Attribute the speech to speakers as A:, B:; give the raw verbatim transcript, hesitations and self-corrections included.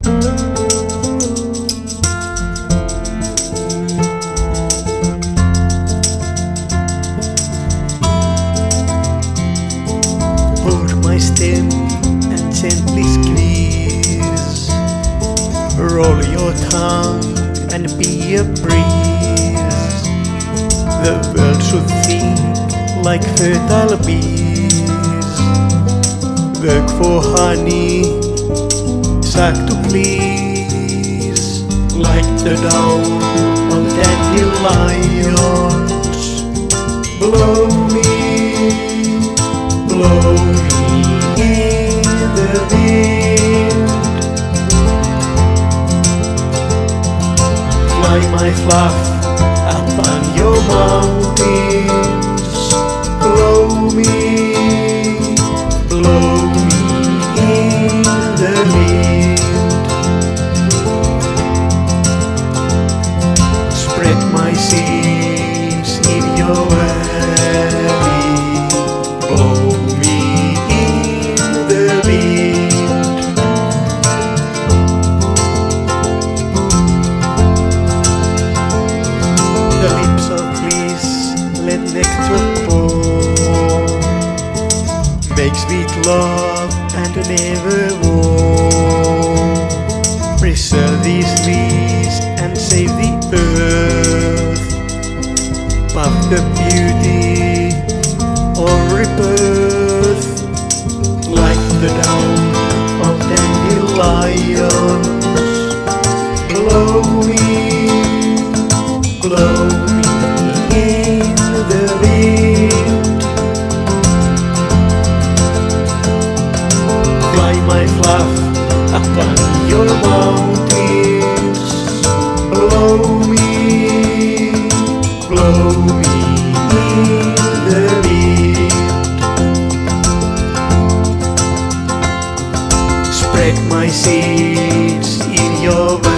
A: My stem and gently squeeze. Roll your tongue and be a breeze. The world should think like fertile bees. Work for honey, suck to please. Like the down of dandelions. Blow me, blow me in the wind. Fly my fluff upon your mountains. Blow me, blow me in the wind. Spread my seeds in your valley. Blow me in the wind. The lips of bliss let nectar pour. Make sweet love and never war. Preserve these leaves and save the earth. Puff the beauty or rebirth. Like the down of dandelions. Blow me, blow me in the wind. Fly my fluff upon your mountains. Blow me, blow me in the wind. Spread my seeds in your